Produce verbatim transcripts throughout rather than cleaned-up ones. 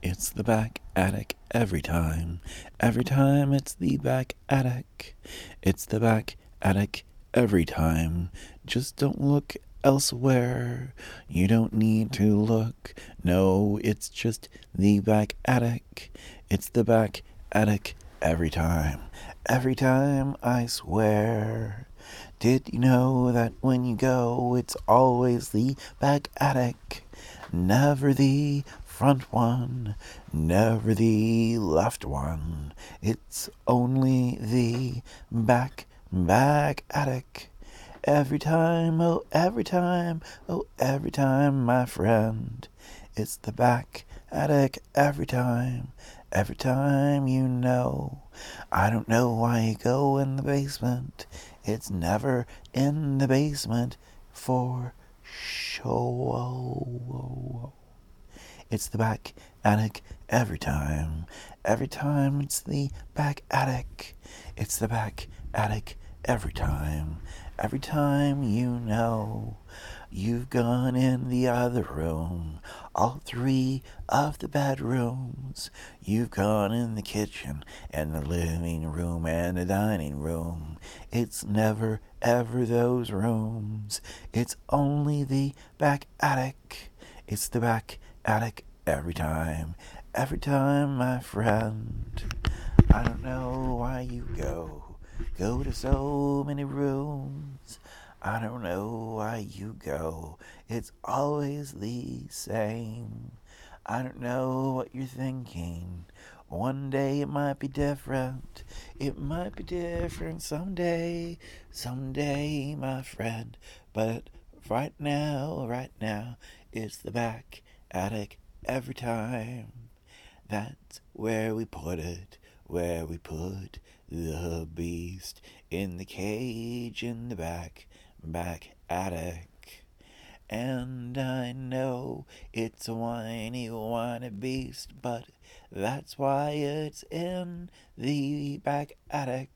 It's the back attic every time. Every time it's the back attic. It's the back attic every time. Just don't look elsewhere. You don't need to look. No, it's just the back attic. It's the back attic every time. Every time, I swear. Did you know that when you go, it's always the back attic? Never the front one, never the left one. It's only the back, back attic. Every time, oh, every time, oh, every time, my friend. It's the back attic every time, every time, you know. I don't know why you go in the basement. It's never in the basement for show. It's the back attic every time. Every time it's the back attic. It's the back attic every time. Every time, you know. You've gone in the other room, all three of the bedrooms. You've gone in the kitchen and the living room and the dining room. It's never ever those rooms. It's only the back attic. It's the back attic every time. Every time, my friend. I don't know why you go. Go to so many rooms. I don't know why you go. It's always the same. I don't know what you're thinking. One day it might be different. It might be different someday. Someday, my friend. But right now, right now, it's the back attic every time. That's where we put it. Where we put the beast in the cage in the back, back attic. And I know it's a whiny, whiny beast, but that's why it's in the back attic.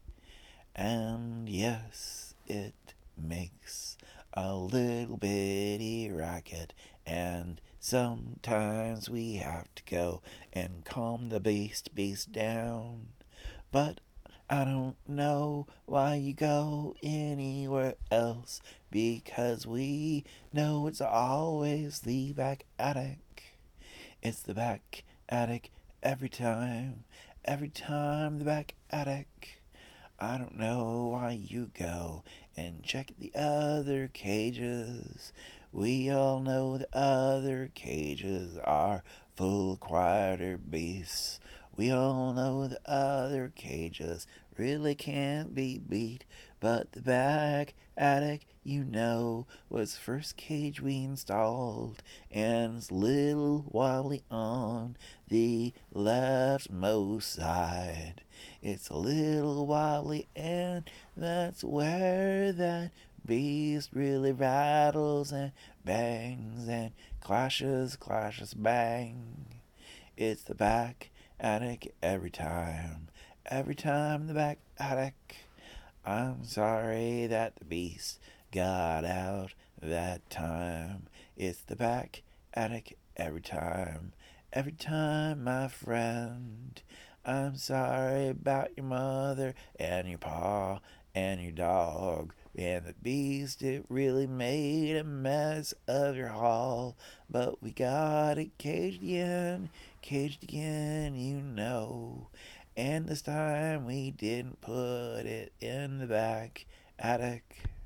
And yes, it makes a little bitty racket, and sometimes we have to go and calm the beast beast down. But I don't know why you go anywhere else, because we know it's always the back attic. It's the back attic every time, every time the back attic. I don't know why you go and check the other cages. We all know the other cages are full of quieter beasts. We all know the other cages really can't be beat. But the back attic, you know, was the first cage we installed, and it's little wobbly on the leftmost side. It's a little wobbly, and that's where that beast really rattles and bangs and clashes, clashes, bang. It's the back attic every time. Every time the back attic. I'm sorry that the beast got out that time. It's the back attic every time. Every time, my friend. I'm sorry about your mother and your pa and your dog. And the beast, it really made a mess of your hall. But we got it caged again, caged again, you know. And this time we didn't put it in the back attic.